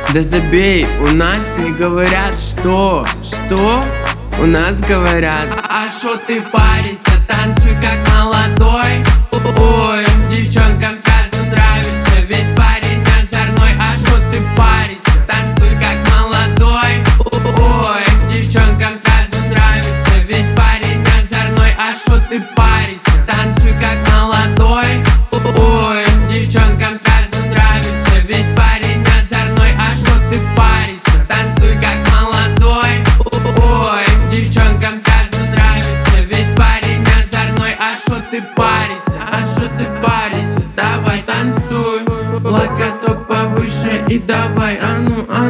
Да забей, у нас не говорят что? Что? У нас говорят: а шо ты паришься, танцуй как молодой. Ой, девчонкам сразу нравишься, ведь парень озорной. А шо ты паришься, танцуй как молодой. Ой, девчонкам сразу нравишься, ведь парень озорной. А шо ты паришься, танцуй как молодой. Ой, девчонкам сразу нравишься, ведь парень озорной. А шо ты паришься, танцуй как молодой. Ой, девчонкам сразу нравишься, ведь парень озорной. А шо ты паришься, а шо ты паришься, давай танцуй. Локоток повыше и давай, а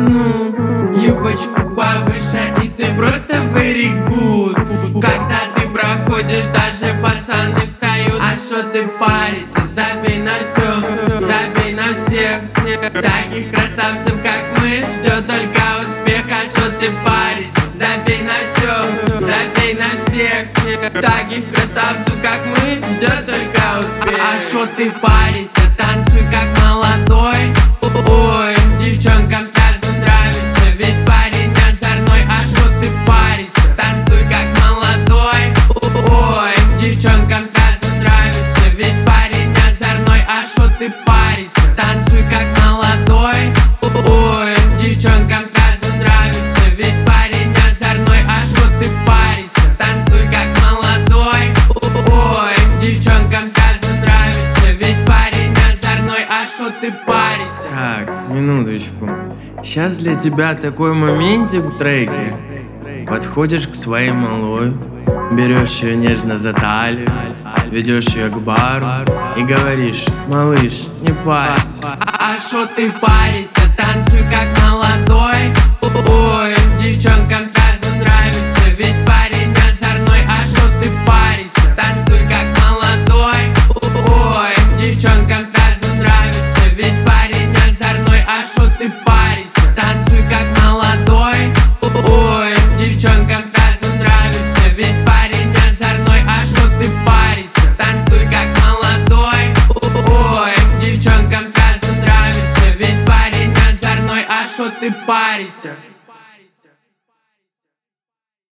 ну, юбочку повыше, и ты просто very good. Когда ты проходишь, даже пацаны встают. А шо ты паришься, забей на все, забей на всех. Таких красавцев, как мы, ждет только успех. А шо ты паришься, забей на все, забей на всех. Таких красавцев, как мы, ждет только успех. А шо ты паришься, танцуй как молодой. Ой, девчонкам сразу нравишься, ведь парень озорной. А шо ты паришься, танцуй как молодой. Ой, девчонкам сразу нравишься, ведь парень озорной. А шо ты паришься, танцуй как молодой. Ой, девчонкам сразу нравишься, ведь парень озорной. А шо ты паришься, танцуй как молодой. Ой, девчонкам сразу нравишься, ведь парень озорной. А шо ты паришься? Так, минуточку. Сейчас для тебя такой моментик в треке. Подходишь к своей малой, берешь ее нежно за талию, ведешь ее к бару и говоришь: малыш, не парься. А шо ты паришься, танцуй как молодой. Ой, девчонкам сразу нравишься, ведь парень озорной. А шо ты паришься, танцуй как молодой. Ой, девчонкам сразу нравишься, ведь парень озорной. А шо ты паришься, танцуй как молодой. Ой, девчонкам сразу нравишься, ведь парень озорной. А шо ты паришься, танцуй как молодой. Ой, девчонкам сразу нравишься, ведь парень озорной. А шо ты паришься?